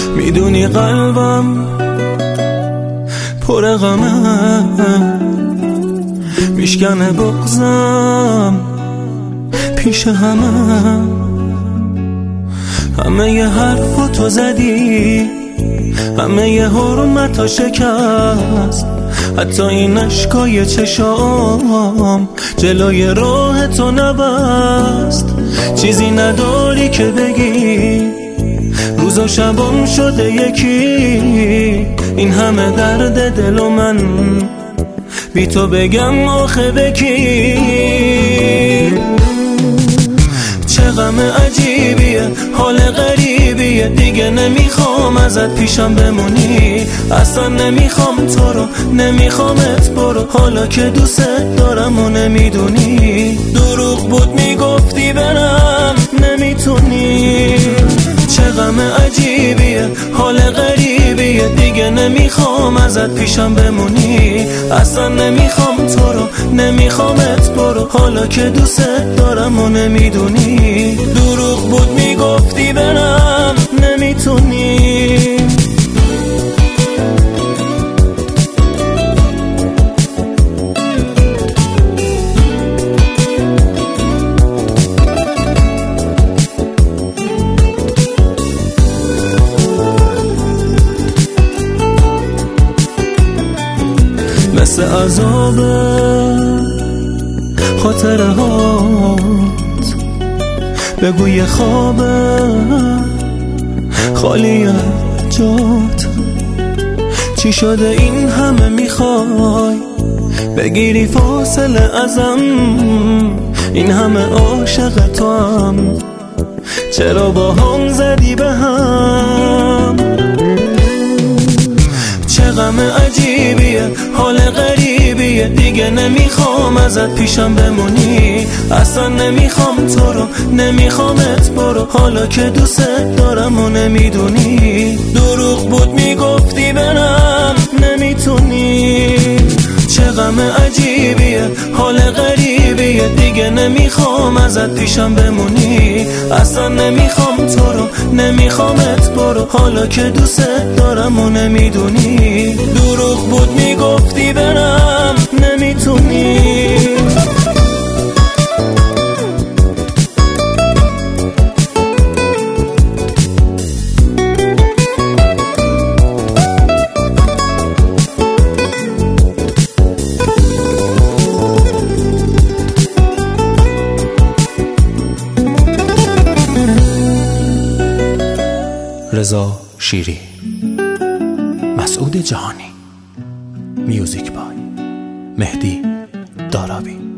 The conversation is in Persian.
میدونی قلبم پر غمه، میشکنه بغضم پیش همه ی حرفاتو زدی، همه ی حرمتا شکست، حتی این اشکای چشام جلوی راه تو نبست. چیزی نداری که بگی، روز و شبام شده یکی، این همه درد دل و من بی تو بگم آخه بکی. چه غم عجیبیه، حال غریبیه، دیگه نمیخوام ازت پیشم بمونی، اصلا نمیخوام تو رو، نمیخوامت برو، حالا که دوست دارم و نمیدونی، دروغ بود میگفتی برم نمیتونی. چه غم عجیبیه، حال غریبیه، دیگه نمیخوام ازت پیشم بمونی، اصلا نمیخوام تو رو، نمیخوامت برو، حالا که دوست دارم و نمیدونی، دروغ بود میگفتی برم نمیتونی. مثل عذاب خاطره هات، بگو یه خوابه خالی جات، چی شده این همه میخوای بگیری فاصله ازم، این همه عاشق تو هم چرا با هم زدی به هم. چه غم عجیبیه، حال غریبیه، دیگه نمیخوام ازت پیشم بمونی، اصلا نمیخوام تو رو، نمیخوامت برو، حالا که دوست دارم و نمیدونی، دروغ بود میگفتی برم نمیتونی. چه غم عجیبیه، حال غریبیه، دیگه نمیخوام ازت پیشم بمونی، اصلا نمیخوام تو رو، نمیخوامت برو، حالا که دوست دارم و نمیدونی، دروغ بود میگفتی برم نمیتونی. رضا شیری، مسعود جهانی، میوزیک بای مهدی دارابی.